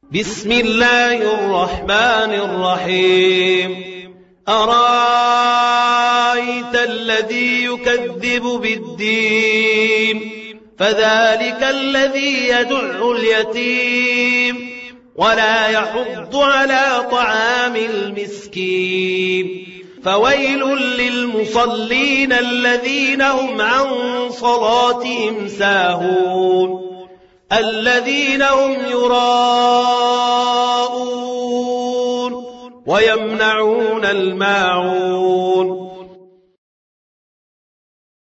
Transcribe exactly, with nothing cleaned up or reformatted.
بسم الله الرحمن الرحيم أرأيت الذي يكذب بالدين فذلك الذي يدع اليتيم ولا يحض على طعام المسكين فويل للمصلين الذين هم عن صلاتهم ساهون الذين هم يراءون ويمنعون الماعون